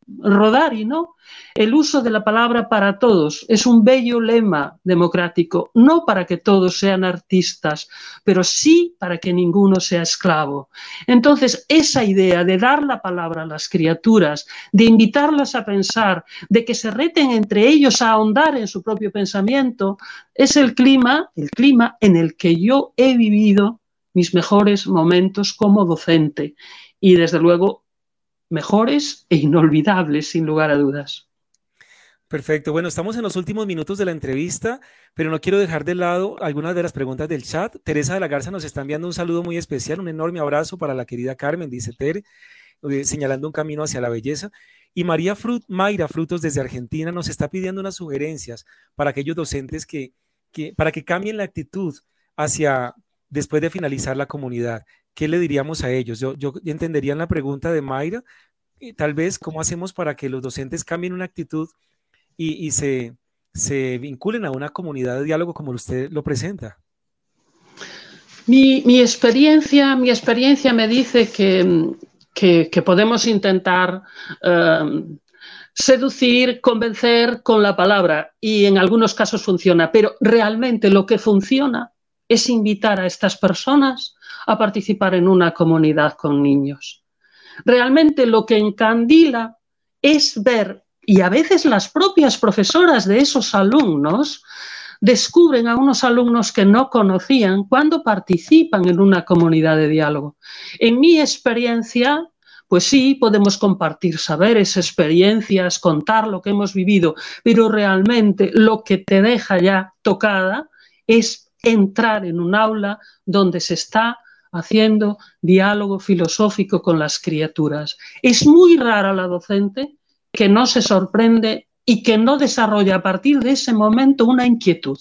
Rodari, ¿no? El uso de la palabra para todos es un bello lema democrático, no para que todos sean artistas, pero sí para que ninguno sea esclavo. Entonces, esa idea de dar la palabra a las criaturas, de invitarlas a pensar, de que se reten entre ellos a ahondar en su propio pensamiento, es el clima en el que yo he vivido mis mejores momentos como docente y, desde luego, mejores e inolvidables, sin lugar a dudas. Perfecto. Bueno, estamos en los últimos minutos de la entrevista, pero no quiero dejar de lado algunas de las preguntas del chat. Teresa de la Garza nos está enviando un saludo muy especial, un enorme abrazo para la querida Carmen, dice Tere, señalando un camino hacia la belleza. Y Mayra Frutos desde Argentina nos está pidiendo unas sugerencias para aquellos docentes para que cambien la actitud hacia después de finalizar la comunidad. ¿Qué le diríamos a ellos? Yo entendería la pregunta de Mayra, tal vez cómo hacemos para que los docentes cambien una actitud y se vinculen a una comunidad de diálogo como usted lo presenta. Mi experiencia me dice que podemos intentar seducir, convencer con la palabra, y en algunos casos funciona, pero realmente lo que funciona es invitar a estas personas a participar en una comunidad con niños. Realmente lo que encandila es ver, y a veces las propias profesoras de esos alumnos descubren a unos alumnos que no conocían cuando participan en una comunidad de diálogo. En mi experiencia, pues sí, podemos compartir saberes, experiencias, contar lo que hemos vivido, pero realmente lo que te deja ya tocada es entrar en un aula donde se está haciendo diálogo filosófico con las criaturas. Es muy rara la docente que no se sorprende y que no desarrolla a partir de ese momento una inquietud,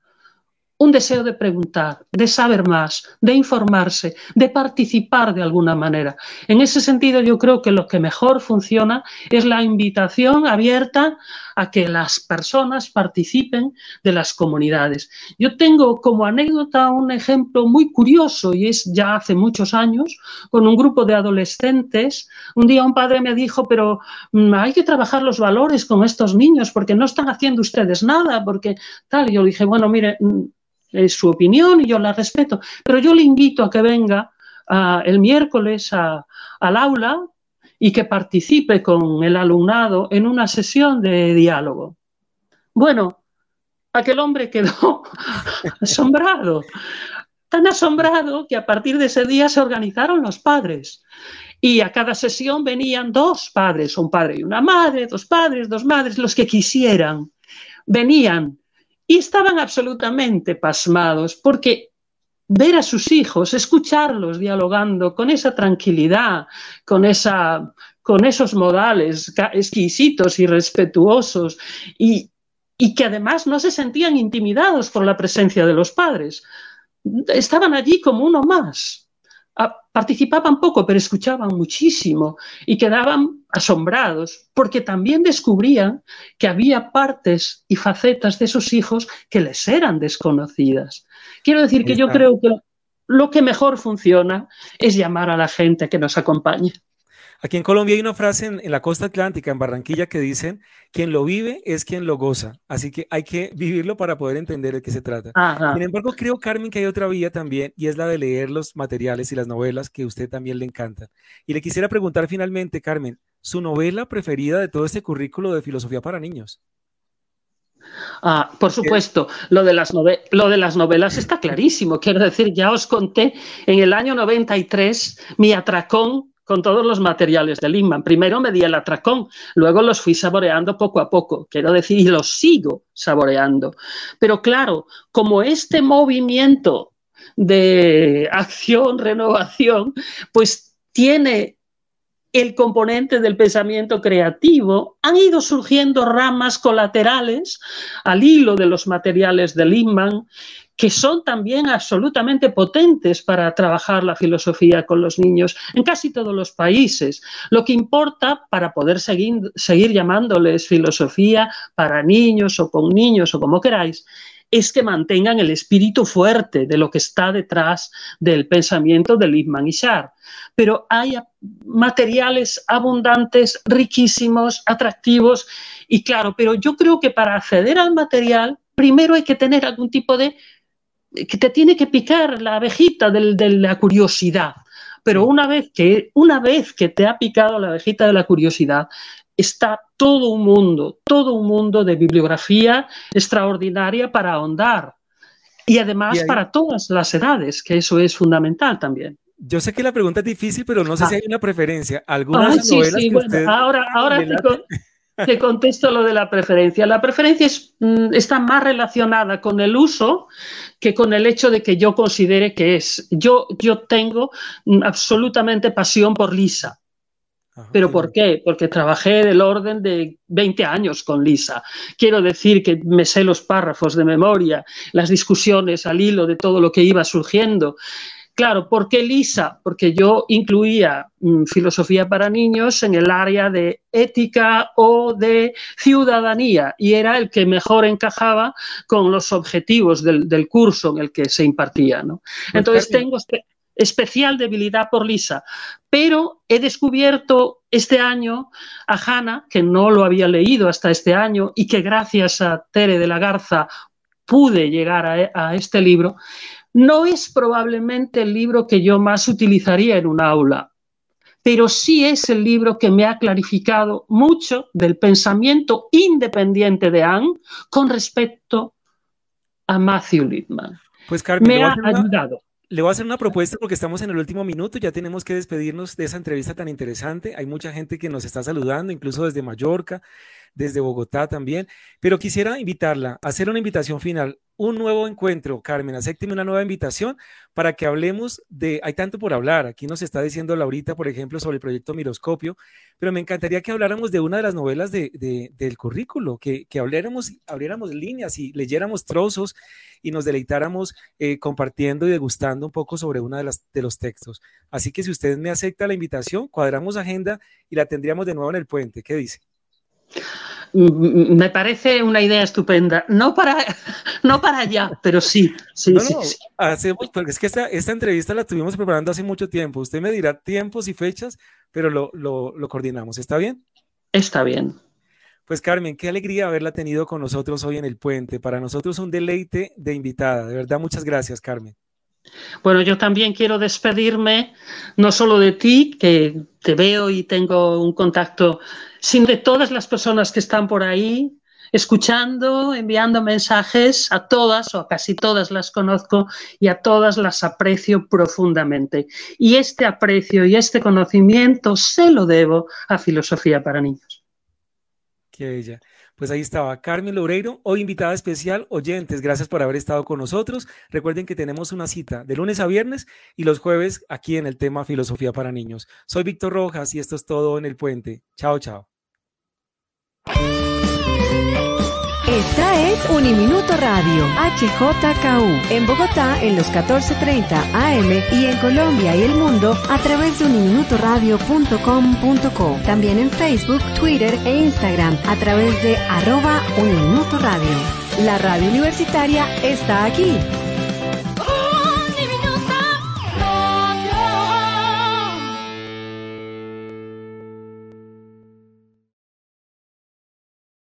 un deseo de preguntar, de saber más, de informarse, de participar de alguna manera. En ese sentido, yo creo que lo que mejor funciona es la invitación abierta a que las personas participen de las comunidades. Yo tengo como anécdota un ejemplo muy curioso, y es ya hace muchos años, con un grupo de adolescentes. Un día un padre me dijo, pero hay que trabajar los valores con estos niños porque no están haciendo ustedes nada, porque tal. Y yo dije, bueno, mire, es su opinión y yo la respeto, pero yo le invito a que venga el miércoles al aula y que participe con el alumnado en una sesión de diálogo. Bueno, aquel hombre quedó asombrado, tan asombrado que a partir de ese día se organizaron los padres. Y a cada sesión venían dos padres, un padre y una madre, dos madres, los que quisieran. Venían. Y estaban absolutamente pasmados porque ver a sus hijos, escucharlos dialogando con esa tranquilidad, con esos modales exquisitos y respetuosos y que además no se sentían intimidados por la presencia de los padres. Estaban allí como uno más. Participaban poco, pero escuchaban muchísimo y quedaban asombrados porque también descubrían que había partes y facetas de sus hijos que les eran desconocidas. Quiero decir que yo creo que lo que mejor funciona es llamar a la gente que nos acompañe. Aquí en Colombia hay una frase en la costa atlántica, en Barranquilla, que dicen, quien lo vive es quien lo goza. Así que hay que vivirlo para poder entender de qué se trata. Ajá. Sin embargo, creo, Carmen, que hay otra vía también, y es la de leer los materiales y las novelas que a usted también le encantan. Y le quisiera preguntar finalmente, Carmen, ¿su novela preferida de todo este currículo de filosofía para niños? Por supuesto, lo de las novelas está clarísimo. Quiero decir, ya os conté en el año 93 mi atracón con todos los materiales de Lindman. Primero me di el atracón, luego los fui saboreando poco a poco, quiero decir, y los sigo saboreando. Pero claro, como este movimiento de acción, renovación, pues tiene el componente del pensamiento creativo, han ido surgiendo ramas colaterales al hilo de los materiales de Lindman, que son también absolutamente potentes para trabajar la filosofía con los niños en casi todos los países. Lo que importa para poder seguir llamándoles filosofía para niños o con niños o como queráis, es que mantengan el espíritu fuerte de lo que está detrás del pensamiento de Lippmann y Scharf. Pero hay materiales abundantes, riquísimos, atractivos, y claro, pero yo creo que para acceder al material, primero hay que tener algún tipo de... que te tiene que picar la abejita de la curiosidad. Pero una vez que te ha picado la abejita de la curiosidad, está todo un mundo de bibliografía extraordinaria para ahondar. Y además para todas las edades, que eso es fundamental también. Yo sé que la pregunta es difícil, pero no sé si hay una preferencia. Algunas novelas que bueno, usted... Ahora te contesto lo de la preferencia. La preferencia está más relacionada con el uso que con el hecho de que yo considere que es. Yo tengo absolutamente pasión por Lisa. ¿Pero por qué? Porque trabajé del orden de 20 años con Lisa. Quiero decir que me sé los párrafos de memoria, las discusiones al hilo de todo lo que iba surgiendo. Claro, ¿por qué Lisa? Porque yo incluía filosofía para niños en el área de ética o de ciudadanía y era el que mejor encajaba con los objetivos del curso en el que se impartía, ¿no? Entonces tengo especial debilidad por Lisa, pero he descubierto este año a Hannah, que no lo había leído hasta este año y que gracias a Tere de la Garza pude llegar a este libro. No es probablemente el libro que yo más utilizaría en un aula, pero sí es el libro que me ha clarificado mucho del pensamiento independiente de Anne con respecto a Matthew Lippmann. Pues Carmen, me ha ayudado. Le voy a hacer una propuesta porque estamos en el último minuto, ya tenemos que despedirnos de esa entrevista tan interesante. Hay mucha gente que nos está saludando, incluso desde Mallorca, desde Bogotá también, pero quisiera invitarla a hacer una invitación final, un nuevo encuentro. Carmen, acépteme una nueva invitación para que hablemos de, hay tanto por hablar, aquí nos está diciendo Laurita, por ejemplo, sobre el proyecto Miroscopio, pero me encantaría que habláramos de una de las novelas del currículo, que abriéramos líneas y leyéramos trozos y nos deleitáramos compartiendo y degustando un poco sobre una de los textos. Así que si usted me acepta la invitación, cuadramos agenda y la tendríamos de nuevo en el puente. ¿Qué dice? Me parece una idea estupenda. No para allá, pero sí. Sí. Hacemos, porque es que esta entrevista la estuvimos preparando hace mucho tiempo. Usted me dirá tiempos y fechas, pero lo coordinamos. ¿Está bien? Está bien. Pues Carmen, qué alegría haberla tenido con nosotros hoy en el puente. Para nosotros un deleite de invitada. De verdad, muchas gracias, Carmen. Bueno, yo también quiero despedirme, no solo de ti, que te veo y tengo un contacto, sino de todas las personas que están por ahí, escuchando, enviando mensajes. A todas o a casi todas las conozco y a todas las aprecio profundamente. Y este aprecio y este conocimiento se lo debo a Filosofía para Niños. Qué bella. Pues ahí estaba Carmen Loureiro, hoy invitada especial. Oyentes, gracias por haber estado con nosotros. Recuerden que tenemos una cita de lunes a viernes y los jueves aquí en el tema Filosofía para Niños. Soy Víctor Rojas y esto es todo en el puente. Chao, chao. Esta es Uniminuto Radio, HJKU, en Bogotá en los 14:30 AM y en Colombia y el mundo a través de uniminutoradio.com.co. También en Facebook, Twitter e Instagram a través de @Uniminuto Radio. La radio universitaria está aquí.